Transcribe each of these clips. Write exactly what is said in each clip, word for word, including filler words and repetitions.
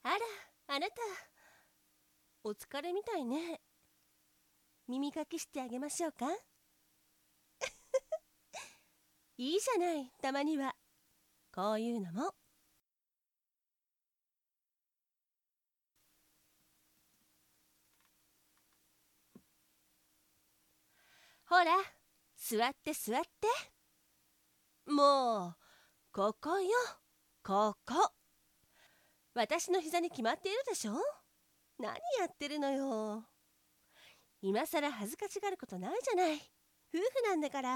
あら、あなた、お疲れみたいね。耳かきしてあげましょうか。いいじゃない、たまには。こういうのも。ほら、座って座って。もう、ここよ、ここ。私の膝に決まっているでしょ。何やってるのよ。今さら恥ずかしがることないじゃない。夫婦なんだから。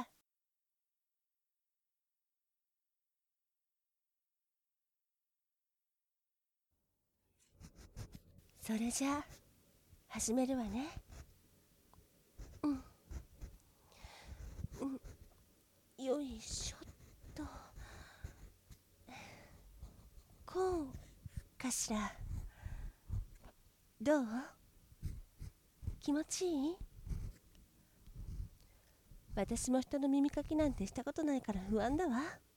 それじゃあ始めるわね。うんうん、よいしょっと。こうかしら。どう？気持ちいい？私も人の耳かきなんてしたことないから不安だわ。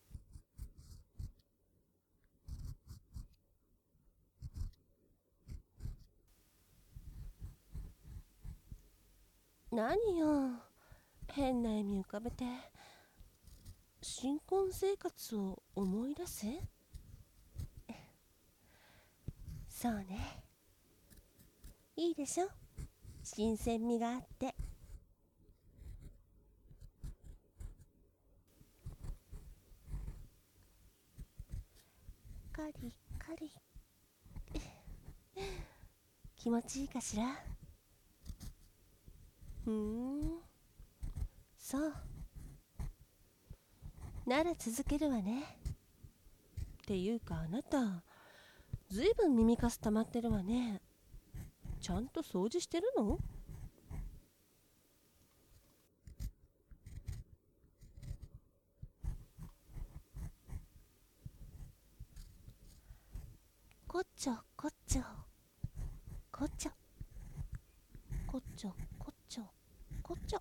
何よ、変な笑み浮かべて。新婚生活を思い出せ。そうね、いいでしょ、新鮮味があって。カリカリ。気持ちいいかしら。ふーん、そうなら続けるわね。っていうかあなた、ずいぶん耳かす溜まってるわね。ちゃんと掃除してるの？こっちょこっちょこっちょこっちょこっちょこっちょ。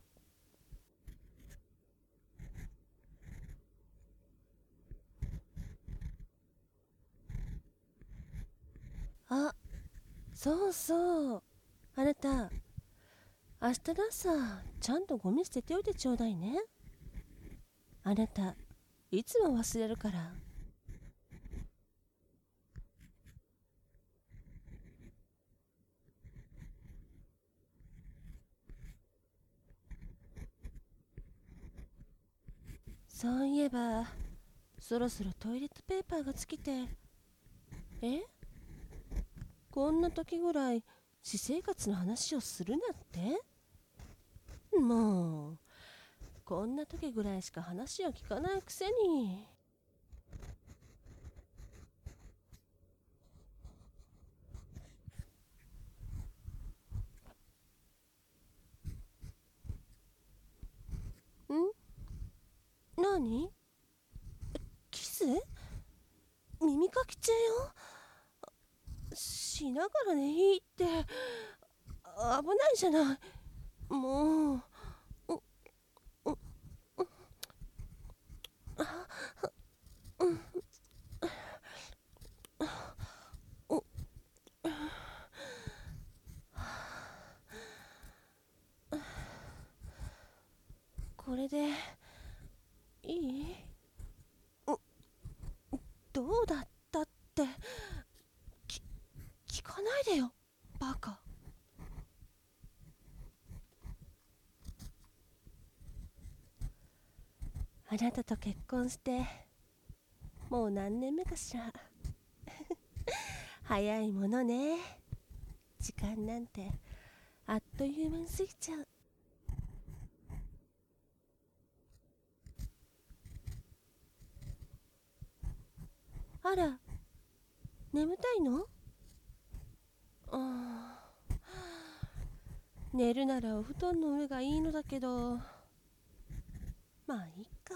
あ、そうそう、あなた、明日の朝ちゃんとゴミ捨てておいてちょうだいね。あなたいつも忘れるから。そういえばそろそろトイレットペーパーが尽きて。え、こんな時ぐらい私生活の話をするなって。もうこんな時ぐらいしか話を聞かないくせに。ん、何？キス？耳かき中よ。しながらね、いいって。危ないじゃない。もう。うううこれでいい？うどうだったってき聞かないでよ、バカ。あなたと結婚してもう何年目かしら。早いものね、時間なんてあっという間に過ぎちゃう。あら、眠たいの？あー、寝るならお布団の上がいいのだけど、まあいいか。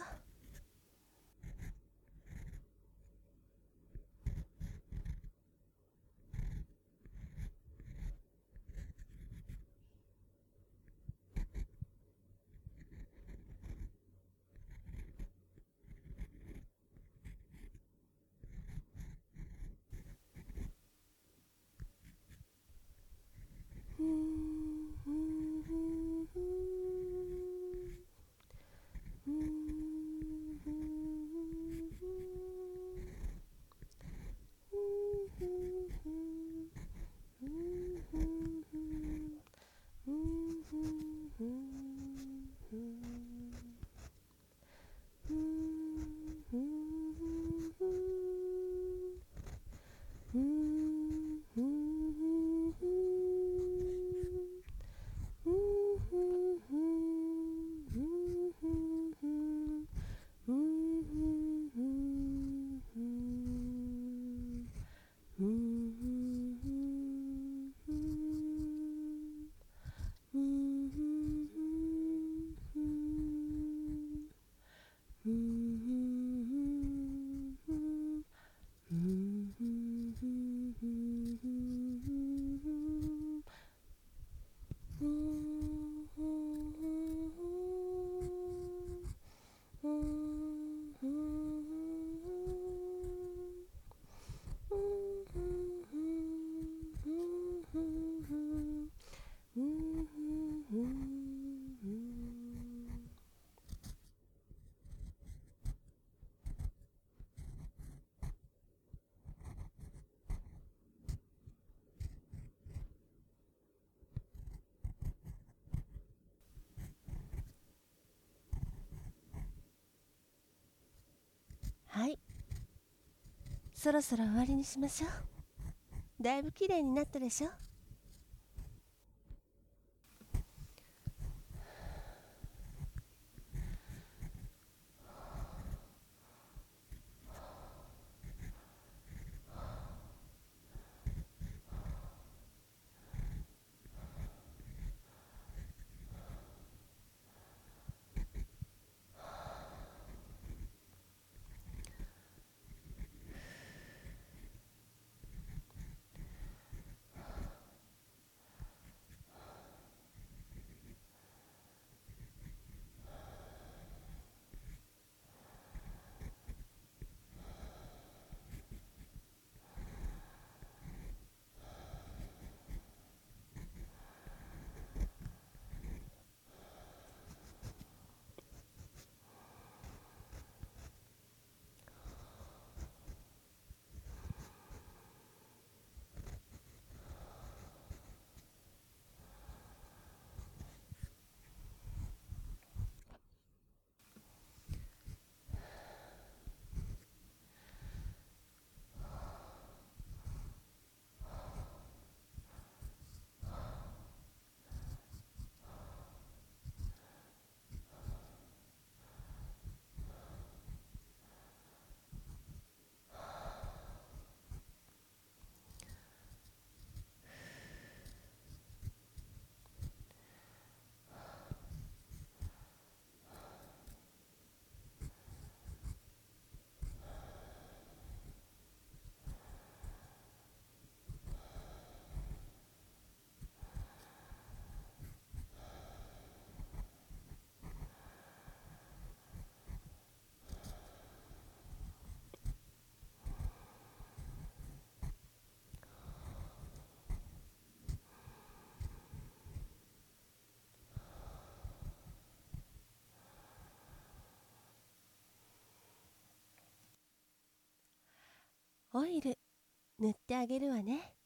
はい、そろそろ終わりにしましょう。だいぶ綺麗になったでしょ。オイル塗ってあげるわね。